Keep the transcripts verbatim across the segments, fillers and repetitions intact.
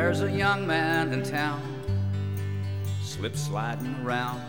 There's a young man in town, slip sliding around.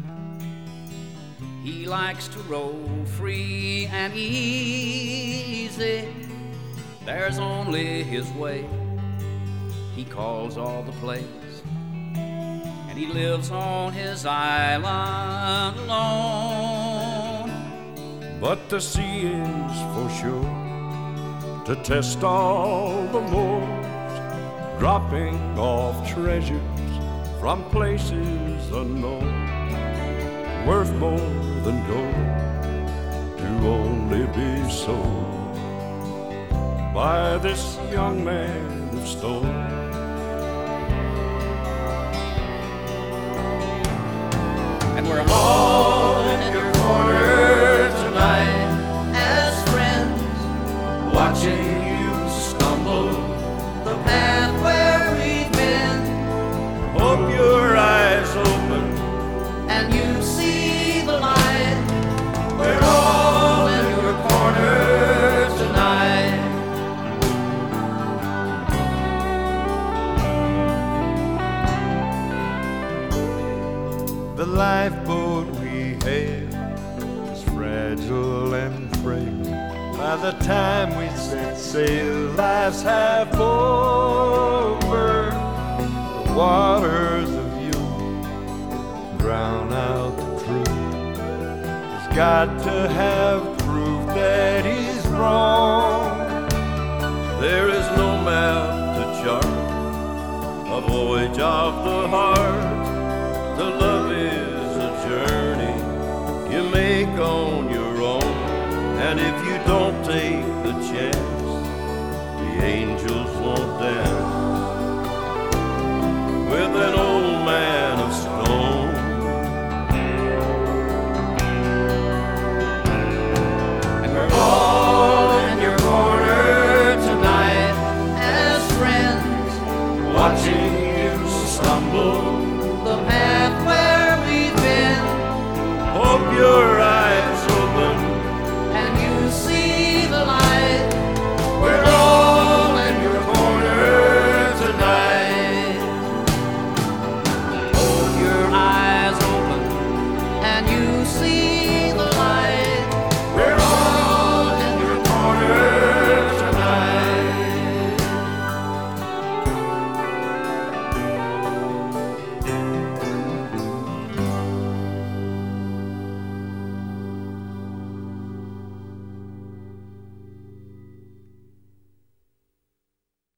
He likes to roll free and easy. There's only his way. He calls all the plays, and he lives on his island alone. But the sea is for sure to test all the moors, dropping off treasures from places unknown, worth more than gold to only be sold by this young man of stone. And we're all in your corner tonight as friends, watching you stumble the path where we've been. Hope your eyes open And you see the light. We're all in your corner tonight. The lifeboat we have is fragile and frail. By the time we set sail, life's half over. The waters of youth drown out the truth. He's got to have proof that he's wrong. There is no map to chart a voyage of the heart. The love is a journey you make on your own, and if you don't take the chance, the angels won't dance.